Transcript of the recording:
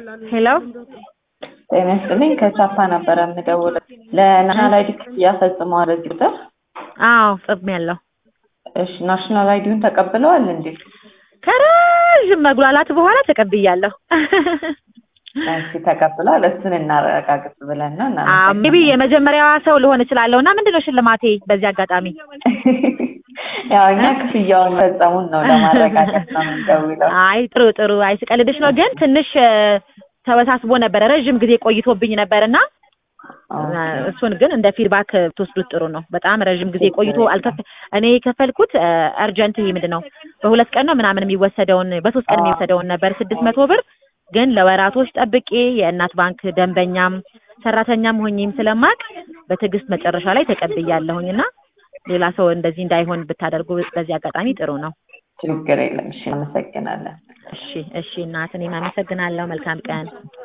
ሄሎ ጤና ይስጥልኝ ከቻፓ ነበር የምደውለው ለናሽናል አይዲ ክፍያ ፈጽመዋል እዚህ ቁጥር? አዎ ፈጽሜያለሁ። እሺ ናሽናል አይዲውን ተቀብለዋል እንዴ? ከረጅም መጉላላት በኋላ ተቀብያለሁ። እሺ ተቀብለዋል። እሱን እናረጋግጥ ብለን ነው እና ሜቢ የመጀመሪያዋ ሰው ልሆን እችላለሁ እና ምንድነው ሽልማቴ በዚህ አጋጣሚ? ያው እኛ ክፍያውን ፈጸሙን ነው ለማረጋገጥ ነው የምንደውለው። አይ ጥሩ አይ ስቀልድሽ ነው ግን ትንሽ ተወሳስቦ ነበር ረጅም ጊዜ ቆይቶብኝ ነበርና እሱን ግን እንደ ፊድባክ ትወስዱት ጥሩ ነው። በጣም ረጅም ጊዜ ቆይቶ እኔ የከፈልኩት አርጀንት ምንድነው በሁለት ቀን ነው ምናምን የሚወሰደውን በሶስት ቀን የሚወሰደውን ነበር 600 ብር ግን ለወራቶች ጠብቄ የእናት ባንክ ደንበኛም ሰራተኛም ሆኜም ስለማቅ በትዕግስት መጨረሻ ላይ ተቀብያለሁኝና ሌላ ሰው እንደዚህ እንዳይሆን ብታደርጉ በዚህ አጋጣሚ ጥሩ ነው። ችግር የለም። እሺ አመሰግናለሁ። እሺ እናት እኔም አመሰግናለሁ። መልካም ቀን።